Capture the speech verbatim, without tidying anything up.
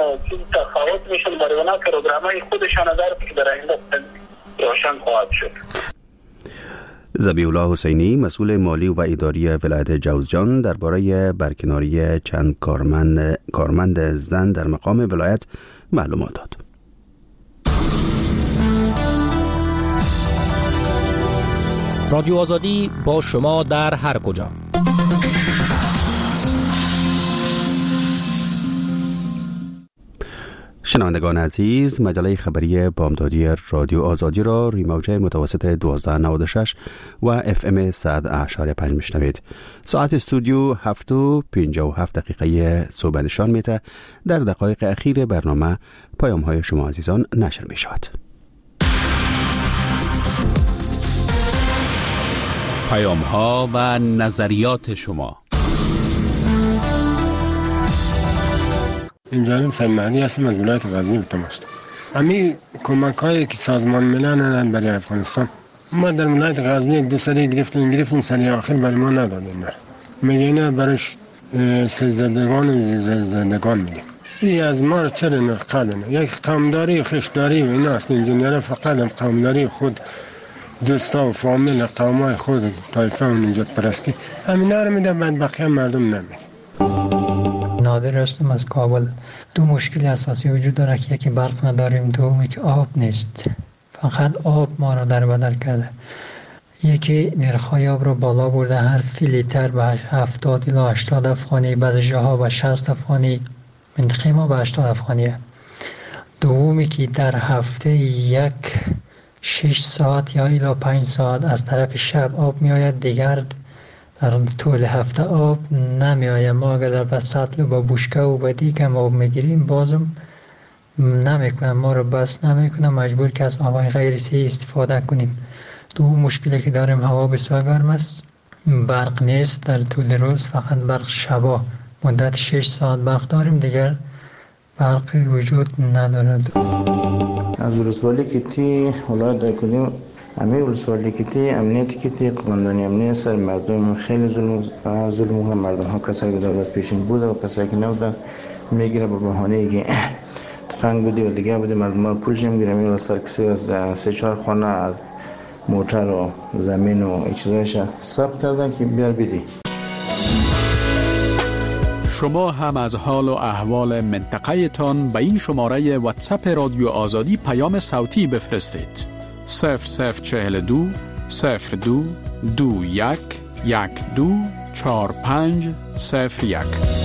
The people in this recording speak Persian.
چیز تفاوت میشه برای اونا پروگرامای خودشان داره که در آینده روشن خواهد شد. ذبیح الله حسینی مسئول مالی و اداری ولایت جوزجان درباره برکناری چند کارمند کارمند زن در مقام ولایت معلومات داد. رادیو آزادی با شما در هر کجا. شنوندگان عزیز، مجله خبری بامدادی رادیو آزادی را روی موجه متوسط دوازده نود و شش و اف ام صد اشاری پنج میشنوید. ساعت استودیو هفت و پنجاه و هفت دقیقه صبح نشان میده. در دقایق اخیر برنامه پیام های شما عزیزان نشر می شود. پیام ها و نظریات شما. اینجا سید مهدی هستم از ولایت غزنی تماس. همین کمک هایی که سازمان ملل نداد برای افغانستان، ما در ولایت غزنی دو سری گرفتیم گرفتیم سری آخر برای ما ندادن. میگه اینا برایش سزدگان و زلزدگان میگه. این از ما چرا نقدن؟ یک قومداری و خشداری و اینا است. اینجا فقط هم قومداری خود دوستا و فامیل قومای خود طایفه و نجات پرستی همینا رو میده، بعد بقیه مردم نمیده. نادر هستم از کابل. دو مشکل اساسی وجود داره که یکی برق نداریم، دومی که آب نیست. فقط آب ما را در بدر کرده. یکی نرخ‌های آب رو بالا برده، هر فی لیتر به هفتاد الی هشتاد افغانی، بعضی جاها به شصت افغانی، منطقه ما به هشتاد افغانیه. دومی که در هفته یک شش ساعت یا الی پنج ساعت از طرف شب آب می آید، دیگر در طول هفته آب نمی آید. ما اگر در سطل با بوشکه و با دیگم آب می گیریم بازم نمی کنم، ما رو بس نمی کنم، مجبور که از آبای غیر سی استفاده کنیم. دو مشکلی که داریم، هوا بسیار گرم است، برق نیست در طول روز، فقط برق شبا مدت شش ساعت برق داریم، دیگر برق وجود ندارد. از ولسوالی کتی ولایت کنیم همه ولسوالی کتی امنیتی کتی قماندانی امنیت سر مردم خیلی ظلم ظلم مردم ها، کسایی که دولت پیشین بوده و کسایی که نبوده میگیره به بهانه که تفنگ بودی و دیگه بودی، مردم ها پولش نمیگیره، میره سرکسی از سه چهار خانه از موتر و زمین و این چیزایش ثبت کردن که بیار بیدی. شما هم از حال و احوال منطقه تان به این شماره واتساپ رادیو آزادی پیام صوتی بفرستید. صفر صفر چهل و دو صفر دو دو یک یک دو چهار پنج صفر یک.